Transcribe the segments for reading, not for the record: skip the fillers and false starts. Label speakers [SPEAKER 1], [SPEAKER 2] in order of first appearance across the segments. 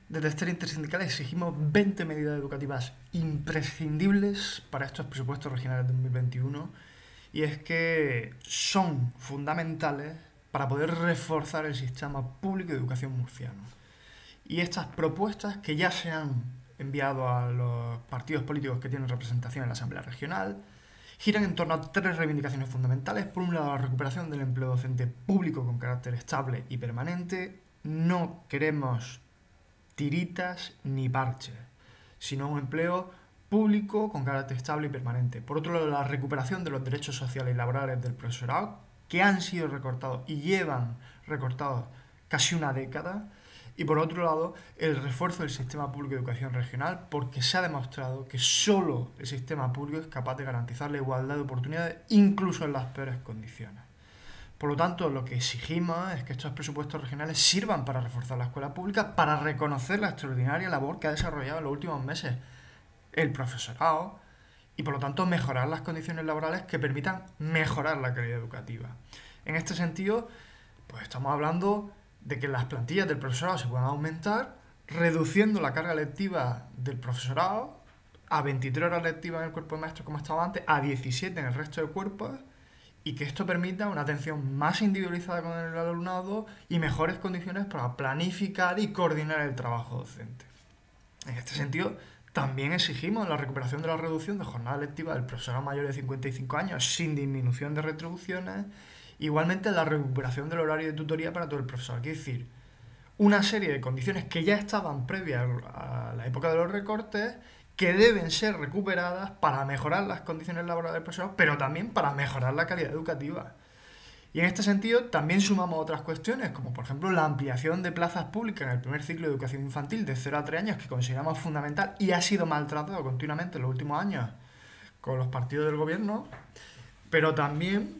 [SPEAKER 1] Desde Esther Intersindical exigimos 20 medidas educativas imprescindibles para estos presupuestos regionales de 2021 y es que son fundamentales para poder reforzar el sistema público de educación murciano. Y estas propuestas que ya se han enviado a los partidos políticos que tienen representación en la Asamblea Regional giran en torno a tres reivindicaciones fundamentales. Por un lado, la recuperación del empleo docente público con carácter estable y permanente. No queremos tiritas ni parches, sino un empleo público con carácter estable y permanente. Por otro lado, la recuperación de los derechos sociales y laborales del profesorado, que han sido recortados y llevan recortados casi una década. Y por otro lado, el refuerzo del sistema público de educación regional, porque se ha demostrado que solo el sistema público es capaz de garantizar la igualdad de oportunidades, incluso en las peores condiciones. Por lo tanto, lo que exigimos es que estos presupuestos regionales sirvan para reforzar la escuela pública, para reconocer la extraordinaria labor que ha desarrollado en los últimos meses el profesorado y, por lo tanto, mejorar las condiciones laborales que permitan mejorar la calidad educativa. En este sentido, pues estamos hablando de que las plantillas del profesorado se puedan aumentar, reduciendo la carga lectiva del profesorado a 23 horas lectivas en el cuerpo de maestros como estaba antes, a 17 en el resto de cuerpos, y que esto permita una atención más individualizada con el alumnado y mejores condiciones para planificar y coordinar el trabajo docente. En este sentido, también exigimos la recuperación de la reducción de jornada lectiva del profesorado mayor de 55 años sin disminución de retribuciones, igualmente la recuperación del horario de tutoría para todo el profesorado. Quiere decir, una serie de condiciones que ya estaban previas a la época de los recortes que deben ser recuperadas para mejorar las condiciones laborales del profesorado, pero también para mejorar la calidad educativa. Y en este sentido también sumamos otras cuestiones, como por ejemplo la ampliación de plazas públicas en el primer ciclo de educación infantil de 0 a 3 años, que consideramos fundamental y ha sido maltratado continuamente en los últimos años con los partidos del gobierno, pero también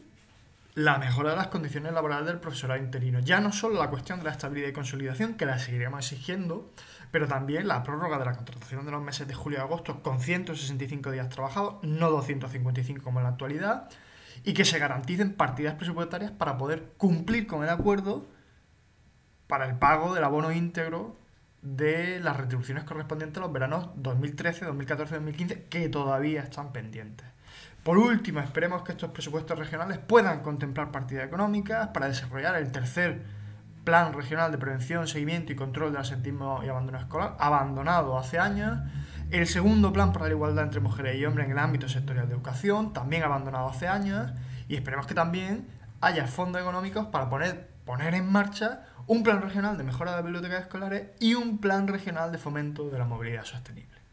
[SPEAKER 1] la mejora de las condiciones laborales del profesorado interino. Ya no solo la cuestión de la estabilidad y consolidación, que la seguiremos exigiendo, pero también la prórroga de la contratación de los meses de julio y agosto con 165 días trabajados, no 255 como en la actualidad, y que se garanticen partidas presupuestarias para poder cumplir con el acuerdo para el pago del abono íntegro de las retribuciones correspondientes a los veranos 2013, 2014 y 2015, que todavía están pendientes. Por último, esperemos que estos presupuestos regionales puedan contemplar partidas económicas para desarrollar el tercer Plan Regional de Prevención, Seguimiento y Control del Absentismo y Abandono Escolar, abandonado hace años, el segundo Plan para la Igualdad entre Mujeres y Hombres en el ámbito sectorial de educación, también abandonado hace años, y esperemos que también haya fondos económicos para poner en marcha un plan regional de mejora de bibliotecas escolares y un plan regional de fomento de la movilidad sostenible.